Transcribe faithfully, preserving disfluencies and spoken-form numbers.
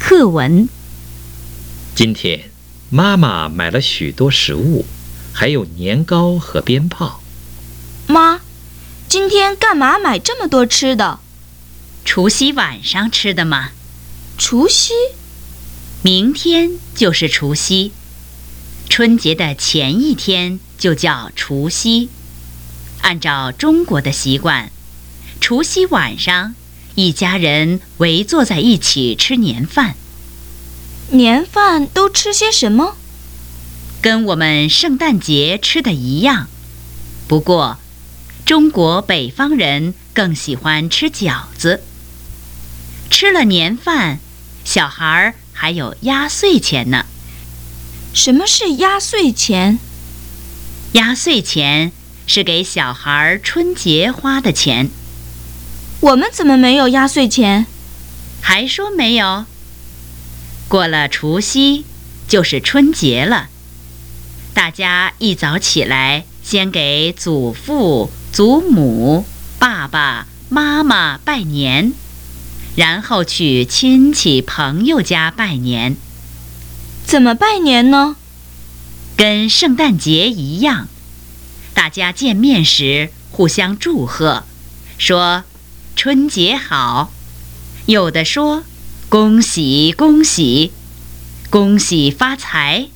课文。 今天妈妈买了许多食物，还有年糕和鞭炮。 妈，今天干嘛买这么多吃的？ 除夕晚上吃的吗？ 除夕？ 明天就是除夕，春节的前一天就叫除夕。按照中国的习惯，除夕晚上一家人围坐在一起吃年饭。 年饭都吃些什么？ 跟我们圣诞节吃的一样，不过中国北方人更喜欢吃饺子。吃了年饭，小孩还有压岁钱呢。 什么是压岁钱？ 压岁钱是给小孩春节花的钱。 我们怎么没有压岁钱？ 还说没有？过了除夕就是春节了，大家一早起来，先给祖父、祖母、爸爸妈妈拜年，然后去亲戚朋友家拜年。 怎么拜年呢？ 跟圣诞节一样，大家见面时互相祝贺，说春节好，有的说恭喜恭喜，恭喜发财。